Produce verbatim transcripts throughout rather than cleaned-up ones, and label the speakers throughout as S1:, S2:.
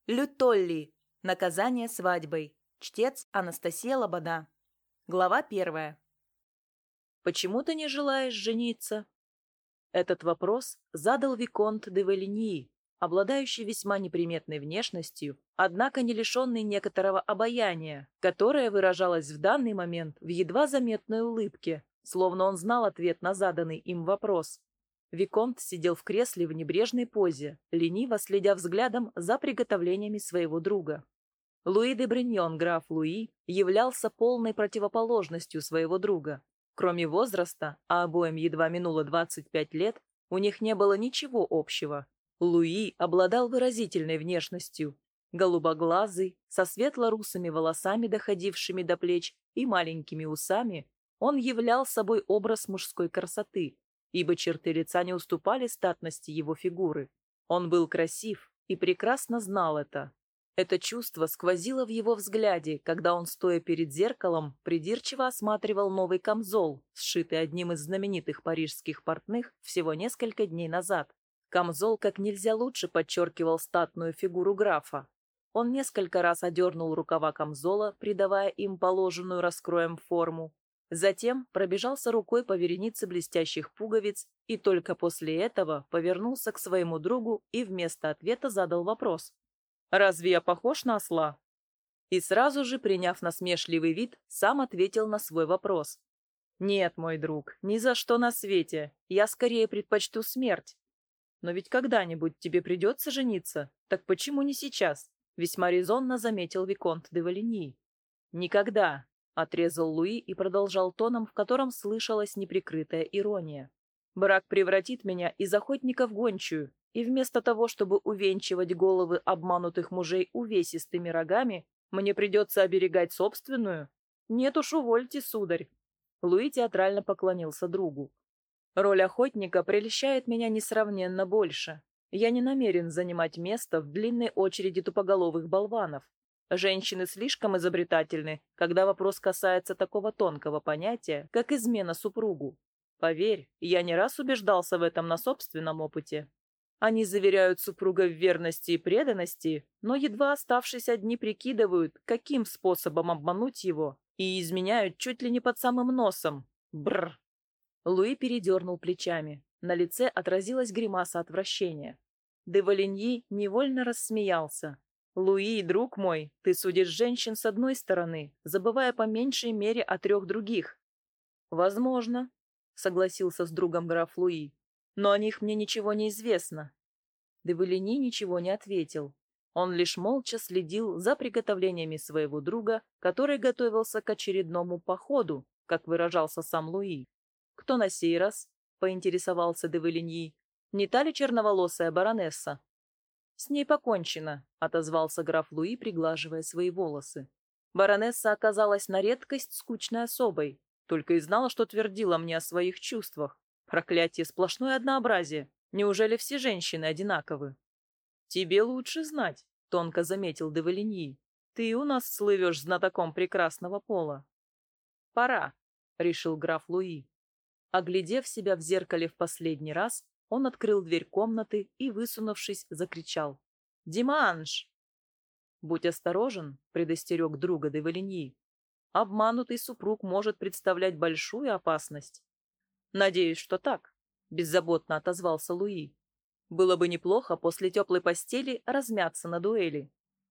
S1: Лютолли. Наказание свадьбой. Чтец Анастасия Лобода. Глава первая. «Почему ты не желаешь жениться?» Этот вопрос задал виконт де Валиньи, обладающий весьма неприметной внешностью, однако не лишенный некоторого обаяния, которое выражалось в данный момент в едва заметной улыбке, словно он знал ответ на заданный им вопрос. Виконт сидел в кресле в небрежной позе, лениво следя взглядом за приготовлениями своего друга. Луи де Бриньон, граф Луи, являлся полной противоположностью своего друга. Кроме возраста, а обоим едва минуло двадцать пять лет, у них не было ничего общего. Луи обладал выразительной внешностью, голубоглазый, со светло-русыми волосами, доходившими до плеч, и маленькими усами, он являл собой образ мужской красоты, ибо черты лица не уступали статности его фигуры. Он был красив и прекрасно знал это. Это чувство сквозило в его взгляде, когда он, стоя перед зеркалом, придирчиво осматривал новый камзол, сшитый одним из знаменитых парижских портных всего несколько дней назад. Камзол как нельзя лучше подчеркивал статную фигуру графа. Он несколько раз одернул рукава камзола, придавая им положенную раскроем форму. Затем пробежался рукой по веренице блестящих пуговиц и только после этого повернулся к своему другу и вместо ответа задал вопрос. «Разве я похож на осла?» И сразу же, приняв насмешливый вид, сам ответил на свой вопрос. «Нет, мой друг, ни за что на свете. Я скорее предпочту смерть. Но ведь когда-нибудь тебе придется жениться. Так почему не сейчас?» Весьма резонно заметил виконт де Валиньи. «Никогда», — отрезал Луи и продолжал тоном, в котором слышалась неприкрытая ирония. «Брак превратит меня из охотника в гончую, и вместо того, чтобы увенчивать головы обманутых мужей увесистыми рогами, мне придется оберегать собственную? Нет уж, увольте, сударь». Луи театрально поклонился другу. «Роль охотника прельщает меня несравненно больше. Я не намерен занимать место в длинной очереди тупоголовых болванов. Женщины слишком изобретательны, когда вопрос касается такого тонкого понятия, как измена супругу. Поверь, я не раз убеждался в этом на собственном опыте. Они заверяют супруга в верности и преданности, но, едва оставшись одни, прикидывают, каким способом обмануть его, и изменяют чуть ли не под самым носом. Бррр!» Луи передернул плечами. На лице отразилась гримаса отвращения. Де Валиньи невольно рассмеялся. «Луи, друг мой, ты судишь женщин с одной стороны, забывая по меньшей мере о трех других». «Возможно», — согласился с другом граф Луи. «Но о них мне ничего не известно». Де Валиньи ничего не ответил. Он лишь молча следил за приготовлениями своего друга, который готовился к очередному походу, как выражался сам Луи. «Кто на сей раз?» — поинтересовался де Валиньи. «Не та ли черноволосая баронесса?» «С ней покончено», — отозвался граф Луи, приглаживая свои волосы. «Баронесса оказалась на редкость скучной особой, только и знала, что твердила мне о своих чувствах. Проклятие, сплошное однообразие. Неужели все женщины одинаковы?» «Тебе лучше знать», — тонко заметил де Валиньи. «Ты у нас слывешь знатоком прекрасного пола». «Пора», — решил граф Луи. Оглядев себя в зеркале в последний раз, он открыл дверь комнаты и, высунувшись, закричал. «Диманш!» «Будь осторожен», — предостерег друга де Валиньи. «Обманутый супруг может представлять большую опасность». «Надеюсь, что так», — беззаботно отозвался Луи. «Было бы неплохо после теплой постели размяться на дуэли».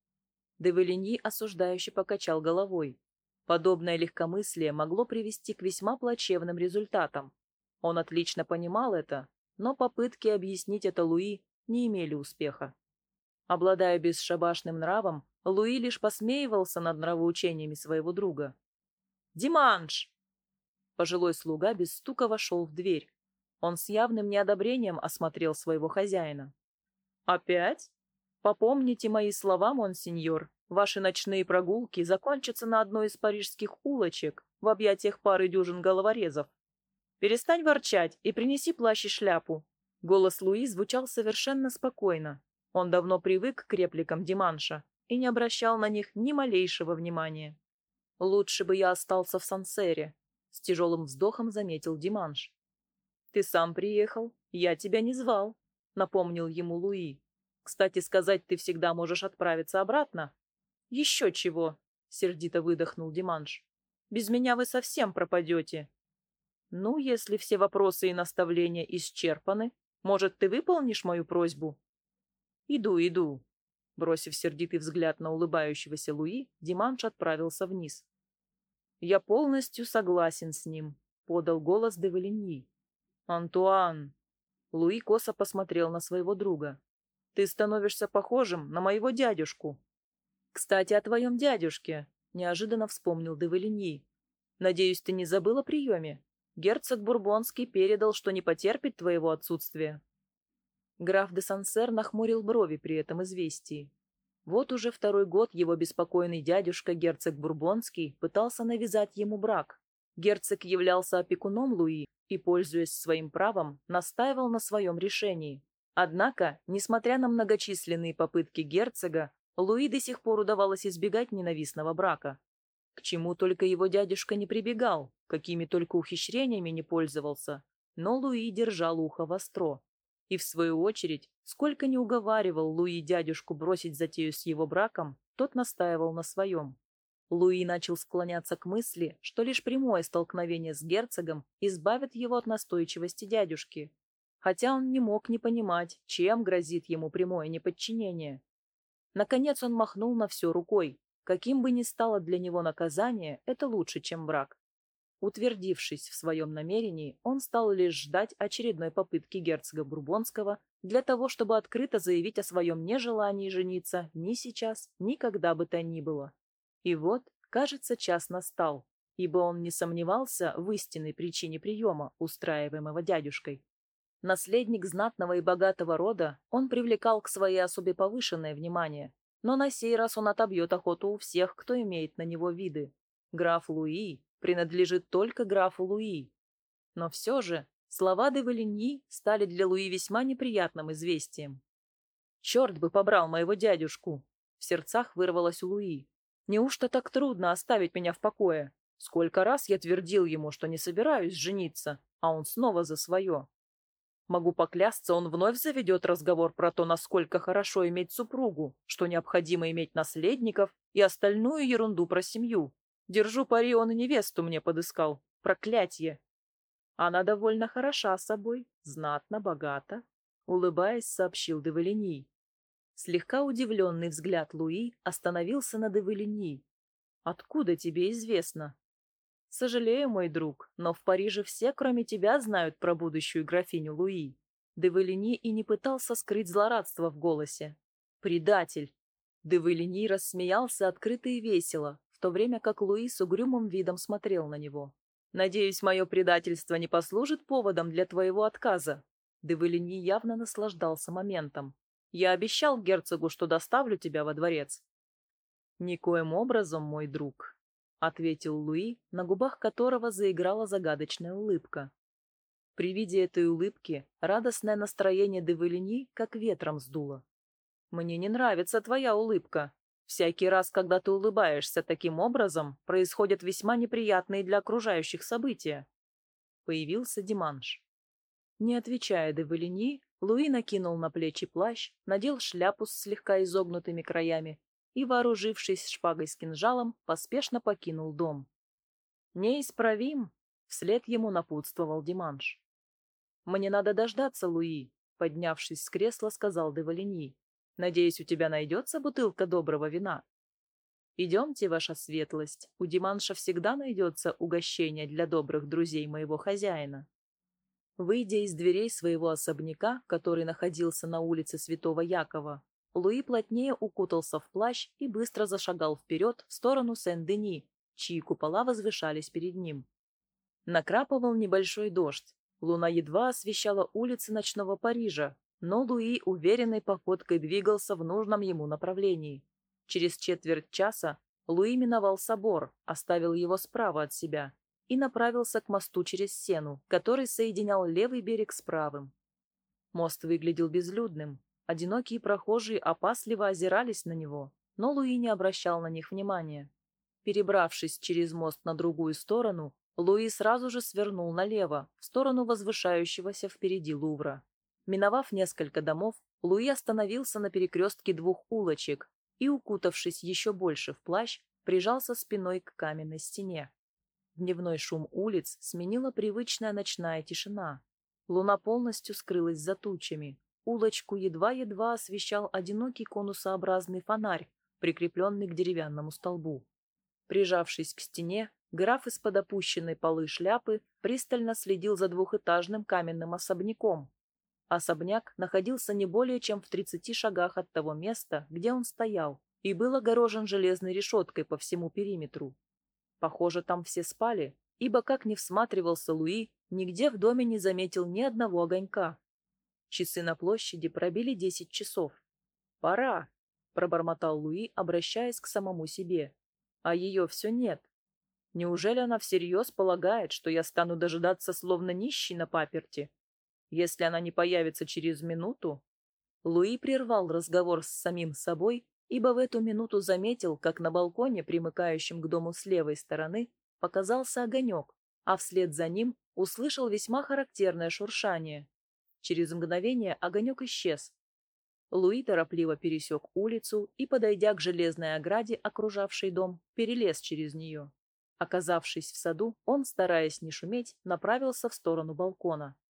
S1: Де Валиньи осуждающе покачал головой. Подобное легкомыслие могло привести к весьма плачевным результатам. Он отлично понимал это, но попытки объяснить это Луи не имели успеха. Обладая бесшабашным нравом, Луи лишь посмеивался над нравоучениями своего друга. «Диманш!» Пожилой слуга без стука вошел в дверь. Он с явным неодобрением осмотрел своего хозяина. «Опять? Попомните мои слова, монсеньор. Ваши ночные прогулки закончатся на одной из парижских улочек в объятиях пары дюжин головорезов. Перестань ворчать и принеси плащ и шляпу». Голос Луи звучал совершенно спокойно. Он давно привык к репликам Диманша и не обращал на них ни малейшего внимания. «Лучше бы я остался в Сансере», — с тяжелым вздохом заметил Диманш. «Ты сам приехал, я тебя не звал», — напомнил ему Луи. Кстати сказать, ты всегда можешь отправиться обратно. Еще чего, сердито выдохнул Диманш. Без меня вы совсем пропадете. Ну, если все вопросы и наставления исчерпаны, может, ты выполнишь мою просьбу? Иду, иду. Бросив сердитый взгляд на улыбающегося Луи, Диманш отправился вниз. «Я полностью согласен с ним», — подал голос де Валиньи. «Антуан!» Луи косо посмотрел на своего друга. «Ты становишься похожим на моего дядюшку». «Кстати, о твоем дядюшке», — неожиданно вспомнил де Валиньи. «Надеюсь, ты не забыл о приеме? Герцог Бурбонский передал, что не потерпит твоего отсутствия». Граф де Сансер нахмурил брови при этом известии. Вот уже второй год его беспокойный дядюшка, герцог Бурбонский, пытался навязать ему брак. Герцог являлся опекуном Луи и, пользуясь своим правом, настаивал на своем решении. Однако, несмотря на многочисленные попытки герцога, Луи до сих пор удавалось избегать ненавистного брака. К чему только его дядюшка не прибегал, какими только ухищрениями не пользовался, но Луи держал ухо востро. И, в свою очередь, сколько ни уговаривал Луи дядюшку бросить затею с его браком, тот настаивал на своем. Луи начал склоняться к мысли, что лишь прямое столкновение с герцогом избавит его от настойчивости дядюшки, хотя он не мог не понимать, чем грозит ему прямое неподчинение. Наконец он махнул на все рукой. Каким бы ни стало для него наказание, это лучше, чем брак. Утвердившись в своем намерении, он стал лишь ждать очередной попытки герцога Бурбонского для того, чтобы открыто заявить о своем нежелании жениться ни сейчас, ни когда бы то ни было. И вот, кажется, час настал, ибо он не сомневался в истинной причине приема, устраиваемого дядюшкой. Наследник знатного и богатого рода, он привлекал к своей особе повышенное внимание, но на сей раз он отобьет охоту у всех, кто имеет на него виды. Граф Луи принадлежит только графу Луи. Но все же слова де Валиньи стали для Луи весьма неприятным известием. «Черт бы побрал моего дядюшку!» — в сердцах вырвалось у Луи. «Неужто так трудно оставить меня в покое? Сколько раз я твердил ему, что не собираюсь жениться, а он снова за свое. Могу поклясться, он вновь заведет разговор про то, насколько хорошо иметь супругу, что необходимо иметь наследников и остальную ерунду про семью. Держу пари, он и невесту мне подыскал. Проклятье!» «Она довольно хороша собой, знатно, богата», — улыбаясь, сообщил де Валиньи. Слегка удивленный взгляд Луи остановился на де Валиньи. «Откуда тебе известно?» «Сожалею, мой друг, но в Париже все, кроме тебя, знают про будущую графиню Луи». Де Валиньи и не пытался скрыть злорадство в голосе. «Предатель!» Де Валиньи рассмеялся открыто и весело, в то время как Луи с угрюмым видом смотрел на него. «Надеюсь, мое предательство не послужит поводом для твоего отказа». Де Валиньи явно наслаждался моментом. «Я обещал герцогу, что доставлю тебя во дворец». «Никоим образом, мой друг», — ответил Луи, на губах которого заиграла загадочная улыбка. При виде этой улыбки радостное настроение де Валиньи как ветром сдуло. «Мне не нравится твоя улыбка. Всякий раз, когда ты улыбаешься таким образом, происходят весьма неприятные для окружающих события». Появился Диманш. Не отвечая де Валиньи, Луи накинул на плечи плащ, надел шляпу с слегка изогнутыми краями и, вооружившись шпагой с кинжалом, поспешно покинул дом. «Неисправим!» — вслед ему напутствовал Диманш. «Мне надо дождаться, Луи», — поднявшись с кресла, сказал де Валиньи. «Надеюсь, у тебя найдется бутылка доброго вина». «Идемте, ваша светлость, у Диманша всегда найдется угощение для добрых друзей моего хозяина». Выйдя из дверей своего особняка, который находился на улице Святого Якова, Луи плотнее укутался в плащ и быстро зашагал вперед в сторону Сен-Дени, чьи купола возвышались перед ним. Накрапывал небольшой дождь, луна едва освещала улицы ночного Парижа, но Луи уверенной походкой двигался в нужном ему направлении. Через четверть часа Луи миновал собор, оставил его справа от себя и направился к мосту через Сену, который соединял левый берег с правым. Мост выглядел безлюдным. Одинокие прохожие опасливо озирались на него, но Луи не обращал на них внимания. Перебравшись через мост на другую сторону, Луи сразу же свернул налево, в сторону возвышающегося впереди Лувра. Миновав несколько домов, Луи остановился на перекрестке двух улочек и, укутавшись еще больше в плащ, прижался спиной к каменной стене. Дневной шум улиц сменила привычная ночная тишина. Луна полностью скрылась за тучами. Улочку едва-едва освещал одинокий конусообразный фонарь, прикрепленный к деревянному столбу. Прижавшись к стене, граф из-под опущенной полы шляпы пристально следил за двухэтажным каменным особняком. Особняк находился не более чем в тридцати шагах от того места, где он стоял, и был огорожен железной решеткой по всему периметру. Похоже, там все спали, ибо, как ни всматривался Луи, нигде в доме не заметил ни одного огонька. Часы на площади пробили десять часов. «Пора», — пробормотал Луи, обращаясь к самому себе. «А ее все нет. Неужели она всерьез полагает, что я стану дожидаться словно нищий на паперти? Если она не появится через минуту...» Луи прервал разговор с самим собой, ибо в эту минуту заметил, как на балконе, примыкающем к дому с левой стороны, показался огонек, а вслед за ним услышал весьма характерное шуршание. Через мгновение огонек исчез. Луи торопливо пересек улицу и, подойдя к железной ограде, окружавшей дом, перелез через нее. Оказавшись в саду, он, стараясь не шуметь, направился в сторону балкона.